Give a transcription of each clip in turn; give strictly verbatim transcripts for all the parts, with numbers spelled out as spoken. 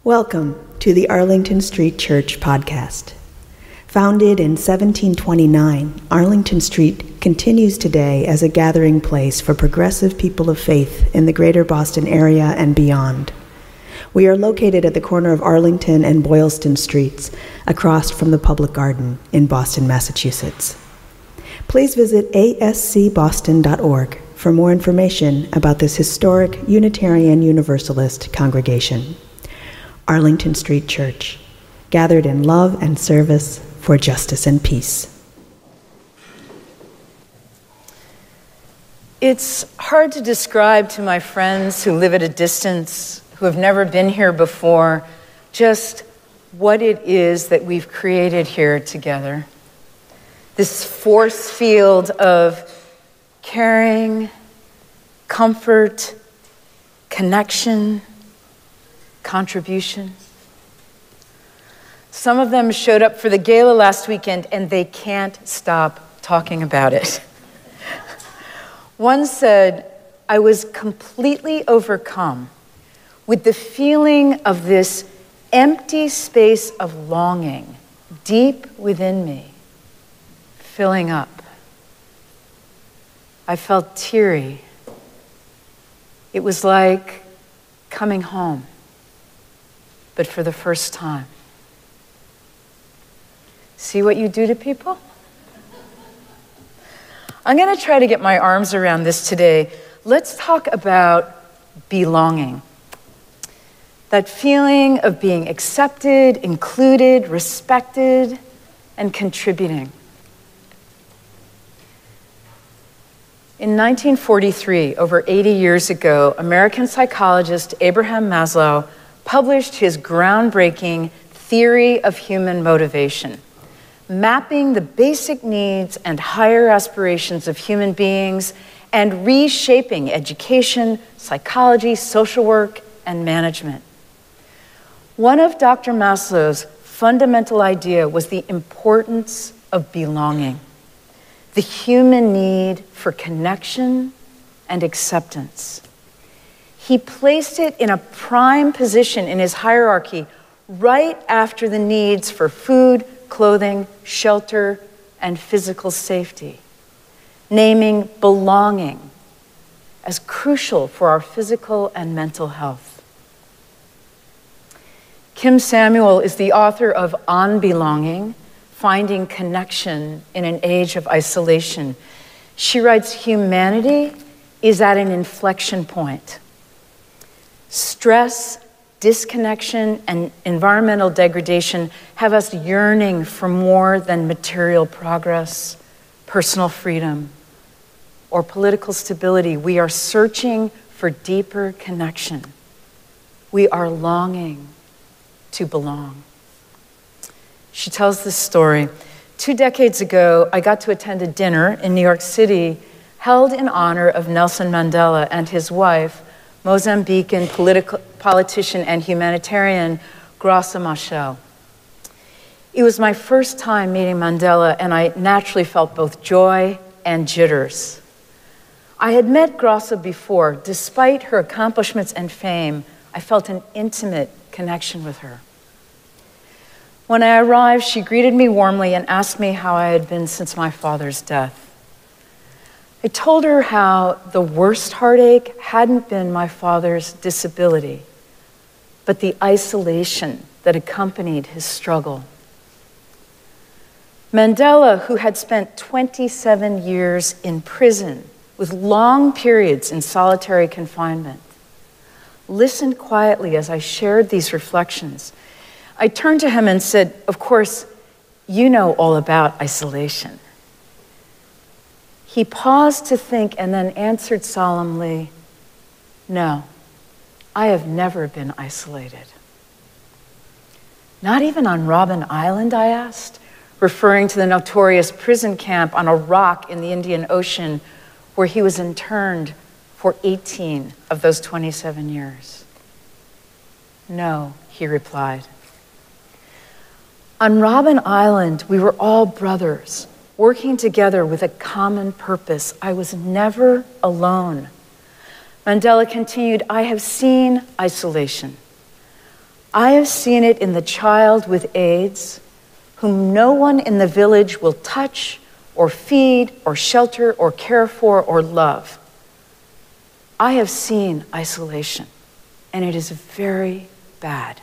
Welcome to the Arlington Street Church podcast. Founded in seventeen twenty-nine, Arlington Street continues today as a gathering place for progressive people of faith in the greater Boston area and beyond. We are located at the corner of Arlington and Boylston Streets, across from the Public Garden in Boston, Massachusetts. Please visit a s c boston dot org for more information about this historic Unitarian Universalist congregation. Arlington Street Church, gathered in love and service for justice and peace. It's hard to describe to my friends who live at a distance, who have never been here before, just what it is that we've created here together. This force field of caring, comfort, connection, contribution. Some of them showed up for the gala last weekend and they can't stop talking about it. One said, "I was completely overcome with the feeling of this empty space of longing deep within me, filling up. I felt teary. It was like coming home, but for the first time." See what you do to people? I'm going to try to get my arms around this today. Let's talk about belonging. That feeling of being accepted, included, respected, and contributing. In nineteen forty-three, over eighty years ago, American psychologist Abraham Maslow published his groundbreaking theory of human motivation, mapping the basic needs and higher aspirations of human beings and reshaping education, psychology, social work, and management. One of Doctor Maslow's fundamental idea was the importance of belonging, the human need for connection and acceptance. He placed it in a prime position in his hierarchy right after the needs for food, clothing, shelter, and physical safety, naming belonging as crucial for our physical and mental health. Kim Samuel is the author of On Belonging, Finding Connection in an Age of Isolation. She writes, humanity is at an inflection point. Stress, disconnection, and environmental degradation have us yearning for more than material progress, personal freedom, or political stability. We are searching for deeper connection. We are longing to belong. She tells this story. Two decades ago, I got to attend a dinner in New York City held in honor of Nelson Mandela and his wife, Mozambican political, politician and humanitarian Graça Machel. It was my first time meeting Mandela, and I naturally felt both joy and jitters. I had met Graça before. Despite her accomplishments and fame, I felt an intimate connection with her. When I arrived, she greeted me warmly and asked me how I had been since my father's death. I told her how the worst heartache hadn't been my father's disability, but the isolation that accompanied his struggle. Mandela, who had spent twenty-seven years in prison with long periods in solitary confinement, listened quietly as I shared these reflections. I turned to him and said, "Of course, you know all about isolation." He paused to think and then answered solemnly, "No, I have never been isolated." "Not even on Robben Island?" I asked, referring to the notorious prison camp on a rock in the Indian Ocean where he was interned for eighteen of those twenty-seven years. "No," he replied. On Robben Island, we were all brothers, working together with a common purpose. I was never alone. Mandela continued, "I have seen isolation. I have seen it in the child with AIDS, whom no one in the village will touch or feed or shelter or care for or love. I have seen isolation, and it is very bad.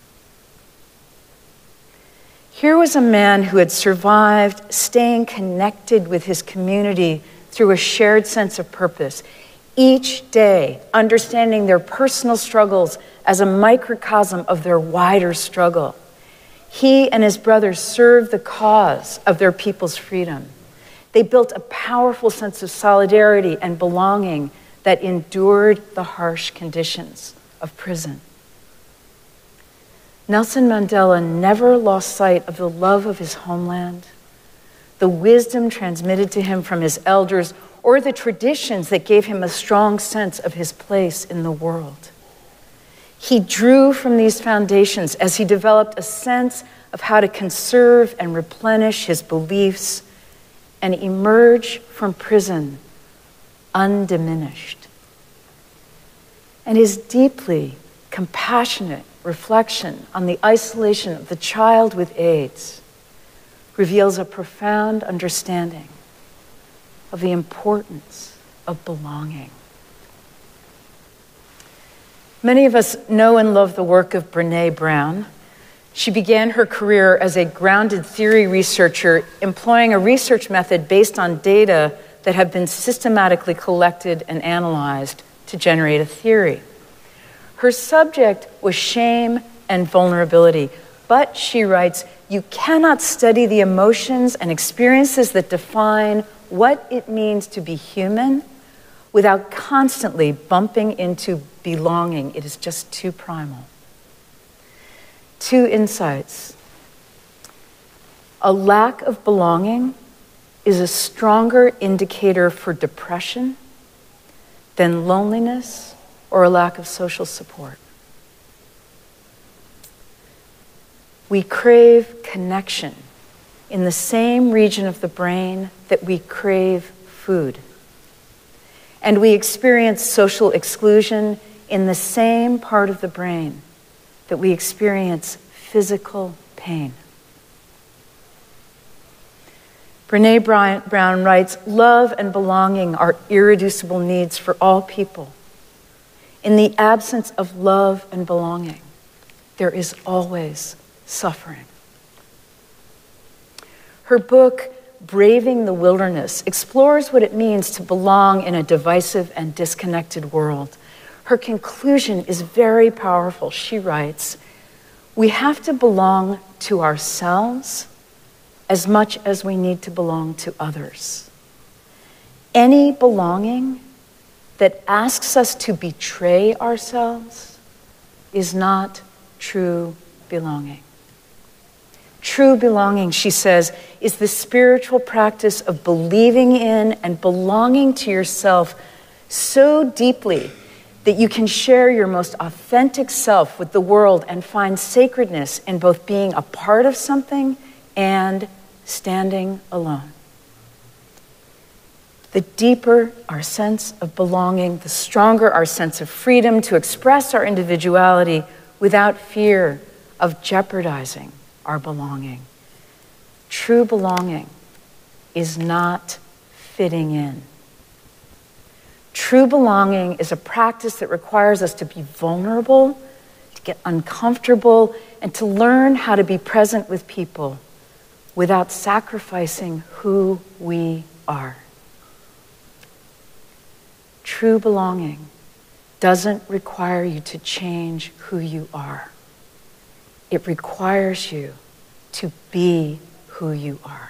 Here was a man who had survived staying connected with his community through a shared sense of purpose, each day understanding their personal struggles as a microcosm of their wider struggle. He and his brothers served the cause of their people's freedom. They built a powerful sense of solidarity and belonging that endured the harsh conditions of prison. Nelson Mandela never lost sight of the love of his homeland, the wisdom transmitted to him from his elders, or the traditions that gave him a strong sense of his place in the world. He drew from these foundations as he developed a sense of how to conserve and replenish his beliefs and emerge from prison undiminished. And his deeply compassionate reflection on the isolation of the child with AIDS reveals a profound understanding of the importance of belonging. Many of us know and love the work of Brené Brown. She began her career as a grounded theory researcher, employing a research method based on data that have been systematically collected and analyzed to generate a theory. Her subject was shame and vulnerability, but she writes, you cannot study the emotions and experiences that define what it means to be human without constantly bumping into belonging. It is just too primal. Two insights. A lack of belonging is a stronger indicator for depression than loneliness or a lack of social support. We crave connection in the same region of the brain that we crave food. And we experience social exclusion in the same part of the brain that we experience physical pain. Brené Brown writes, love and belonging are irreducible needs for all people. In the absence of love and belonging, there is always suffering. Her book, Braving the Wilderness, explores what it means to belong in a divisive and disconnected world. Her conclusion is very powerful. She writes, we have to belong to ourselves as much as we need to belong to others. Any belonging that asks us to betray ourselves is not true belonging. True belonging, she says, is the spiritual practice of believing in and belonging to yourself so deeply that you can share your most authentic self with the world and find sacredness in both being a part of something and standing alone. The deeper our sense of belonging, the stronger our sense of freedom to express our individuality without fear of jeopardizing our belonging. True belonging is not fitting in. True belonging is a practice that requires us to be vulnerable, to get uncomfortable, and to learn how to be present with people without sacrificing who we are. True belonging doesn't require you to change who you are. It requires you to be who you are.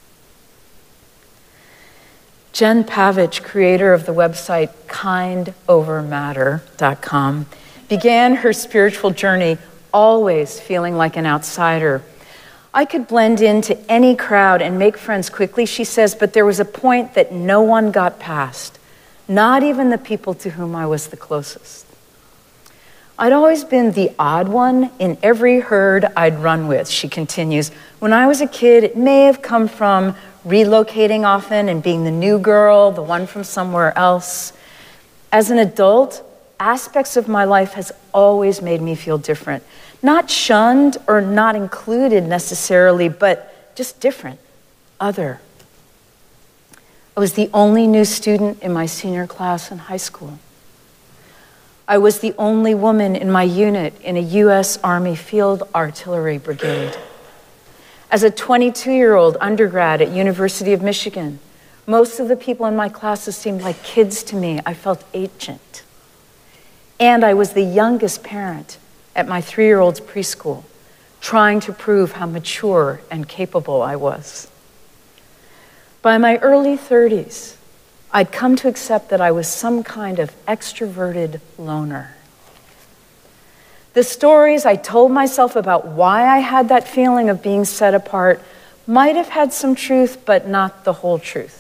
Jen Pavich, creator of the website kind over matter dot com, began her spiritual journey always feeling like an outsider. I could blend into any crowd and make friends quickly, she says, but there was a point that no one got past, not even the people to whom I was the closest. I'd always been the odd one in every herd I'd run with, she continues. When I was a kid, it may have come from relocating often and being the new girl, the one from somewhere else. As an adult, aspects of my life has always made me feel different. Not shunned or not included necessarily, but just different, other. I was the only new student in my senior class in high school. I was the only woman in my unit in a U S Army Field Artillery Brigade. As a twenty-two-year-old undergrad at University of Michigan, most of the people in my classes seemed like kids to me. I felt ancient. And I was the youngest parent at my three-year-old's preschool, trying to prove how mature and capable I was. By my early thirties, I'd come to accept that I was some kind of extroverted loner. The stories I told myself about why I had that feeling of being set apart might have had some truth, but not the whole truth.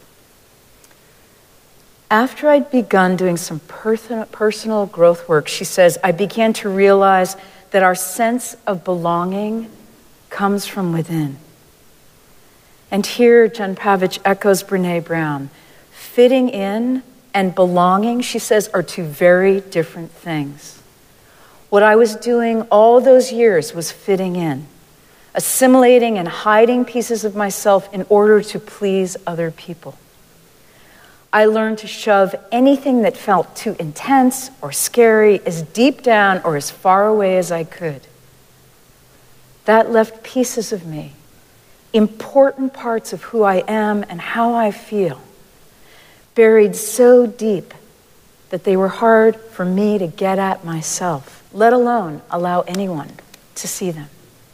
After I'd begun doing some personal growth work, she says, I began to realize that our sense of belonging comes from within. And here, Jen Pavich echoes Brené Brown. Fitting in and belonging, she says, are two very different things. What I was doing all those years was fitting in, assimilating and hiding pieces of myself in order to please other people. I learned to shove anything that felt too intense or scary as deep down or as far away as I could. That left pieces of me, important parts of who I am and how I feel, buried so deep that they were hard for me to get at myself, let alone allow anyone to see them.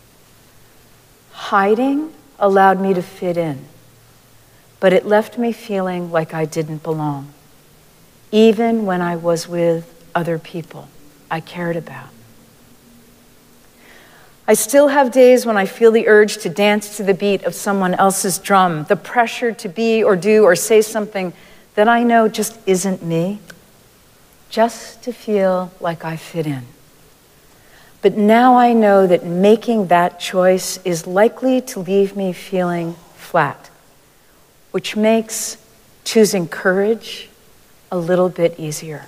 Hiding allowed me to fit in, but it left me feeling like I didn't belong, even when I was with other people I cared about. I still have days when I feel the urge to dance to the beat of someone else's drum, the pressure to be or do or say something that I know just isn't me, just to feel like I fit in. But now I know that making that choice is likely to leave me feeling flat, which makes choosing courage a little bit easier.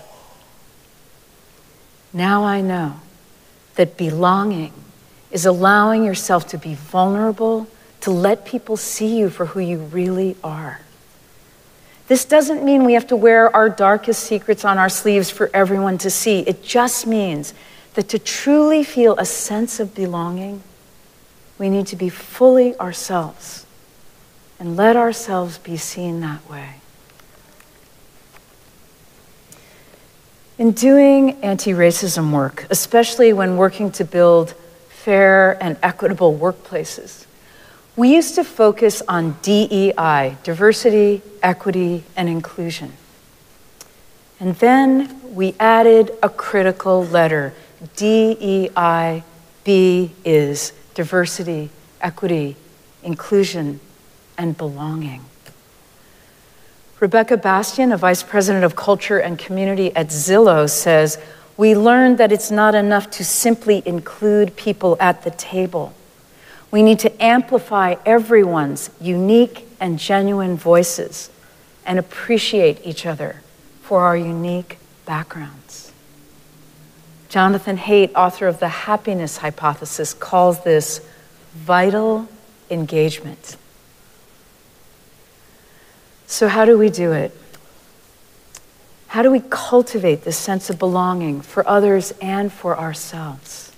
Now I know that belonging is allowing yourself to be vulnerable, to let people see you for who you really are. This doesn't mean we have to wear our darkest secrets on our sleeves for everyone to see. It just means that to truly feel a sense of belonging, we need to be fully ourselves and let ourselves be seen that way. In doing anti-racism work, especially when working to build fair and equitable workplaces, we used to focus on D E I, diversity, equity, and inclusion. And then we added a critical letter. D E I, B is diversity, equity, inclusion, and belonging. Rebecca Bastian, a vice president of culture and community at Zillow, says, we learned that it's not enough to simply include people at the table. We need to amplify everyone's unique and genuine voices and appreciate each other for our unique backgrounds. Jonathan Haidt, author of The Happiness Hypothesis, calls this vital engagement. So how do we do it? How do we cultivate this sense of belonging for others and for ourselves?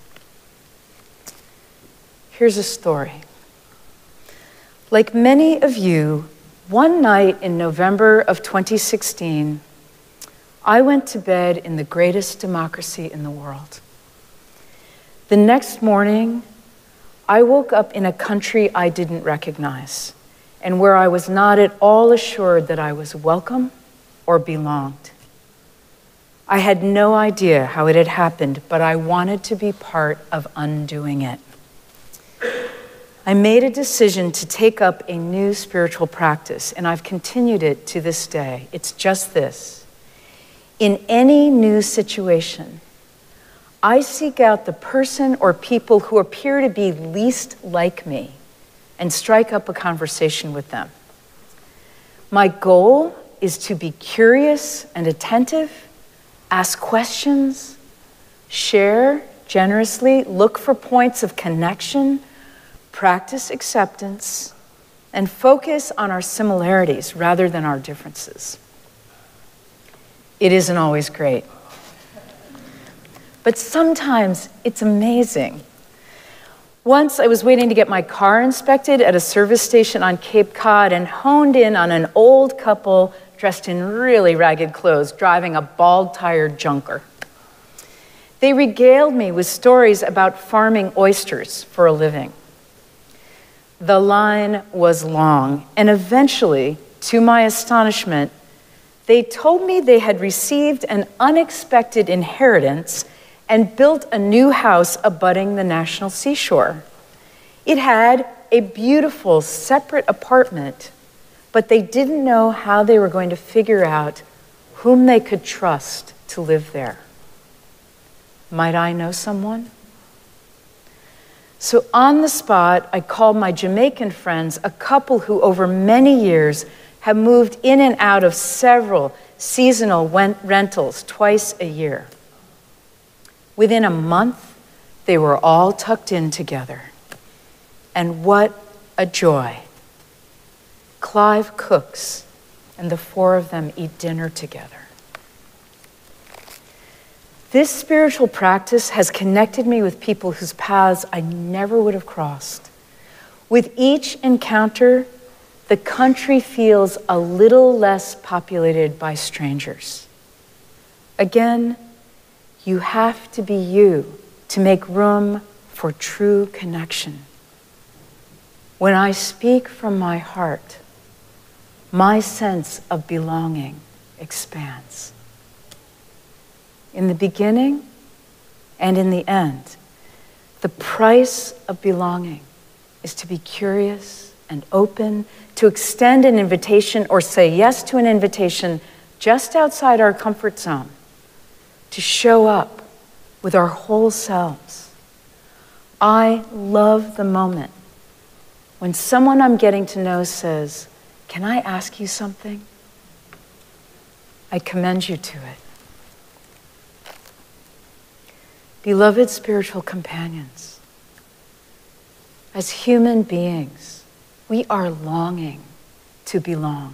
Here's a story. Like many of you, one night in November of twenty sixteen, I went to bed in the greatest democracy in the world. The next morning, I woke up in a country I didn't recognize and where I was not at all assured that I was welcome or belonged. I had no idea how it had happened, but I wanted to be part of undoing it. I made a decision to take up a new spiritual practice, and I've continued it to this day. It's just this. In any new situation, I seek out the person or people who appear to be least like me and strike up a conversation with them. My goal is to be curious and attentive, Ask questions, share generously, look for points of connection, practice acceptance, and focus on our similarities rather than our differences. It isn't always great, but sometimes it's amazing. Once I was waiting to get my car inspected at a service station on Cape Cod and honed in on an old couple dressed in really ragged clothes driving a bald-tired junker. They regaled me with stories about farming oysters for a living. The line was long, and eventually, to my astonishment, they told me they had received an unexpected inheritance and built a new house abutting the national seashore. It had a beautiful separate apartment, but they didn't know how they were going to figure out whom they could trust to live there. Might I know someone? So on the spot, I called my Jamaican friends, a couple who over many years have moved in and out of several seasonal rentals twice a year. Within a month, they were all tucked in together. And what a joy. Clive cooks, and the four of them eat dinner together. This spiritual practice has connected me with people whose paths I never would have crossed. With each encounter, the country feels a little less populated by strangers. Again, you have to be you to make room for true connection. When I speak from my heart, my sense of belonging expands. In the beginning and in the end, the price of belonging is to be curious and open, to extend an invitation or say yes to an invitation just outside our comfort zone, to show up with our whole selves. I love the moment when someone I'm getting to know says, "Can I ask you something?" I commend you to it. Beloved spiritual companions, as human beings, we are longing to belong.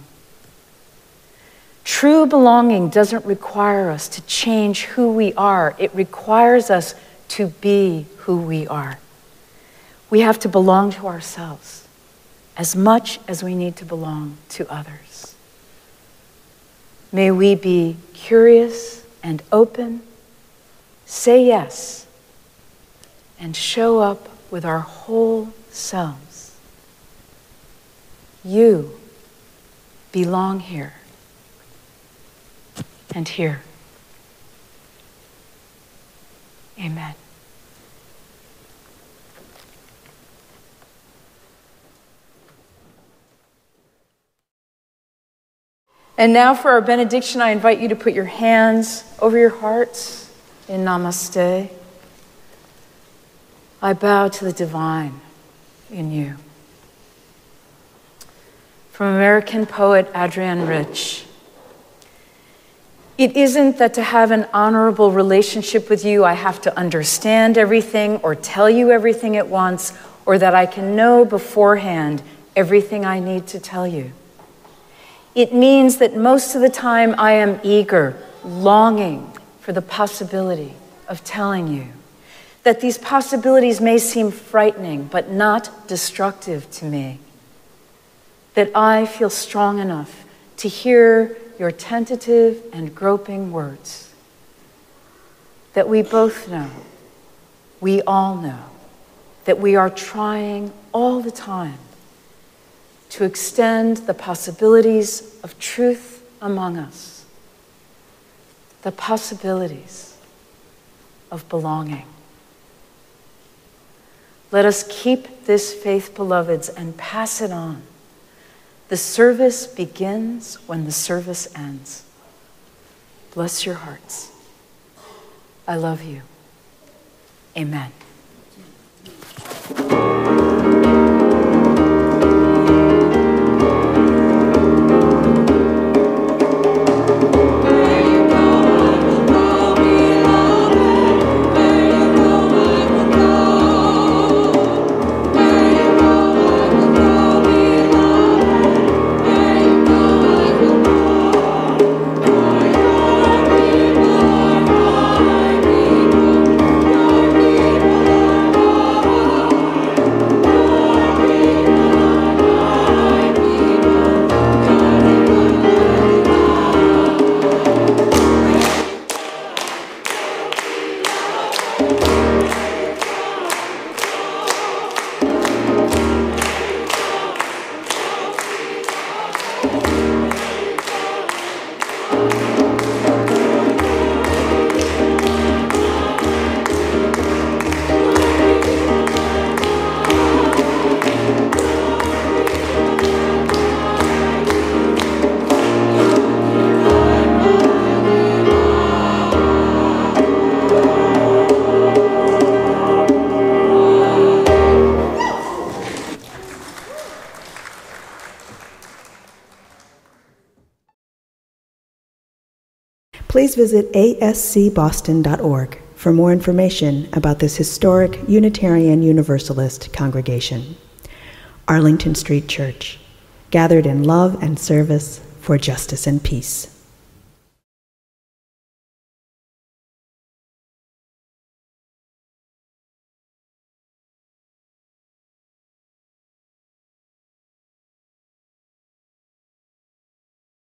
True belonging doesn't require us to change who we are. It requires us to be who we are. We have to belong to ourselves as much as we need to belong to others. May we be curious and open, say yes, and show up with our whole selves. You belong here and here. Amen. And now for our benediction, I invite you to put your hands over your hearts in Namaste. I bow to the divine in you. From American poet Adrienne Rich. It isn't that to have an honorable relationship with you, I have to understand everything or tell you everything at once, or that I can know beforehand everything I need to tell you. It means that most of the time I am eager, longing for the possibility of telling you, that these possibilities may seem frightening but not destructive to me, that I feel strong enough to hear your tentative and groping words, that we both know, we all know, that we are trying all the time to extend the possibilities of truth among us, the possibilities of belonging. Let us keep this faith, beloveds, and pass it on. The service begins when the service ends. Bless your hearts. I love you. Amen. There you go. Please visit a s c boston dot org for more information about this historic Unitarian Universalist congregation. Arlington Street Church, gathered in love and service for justice and peace.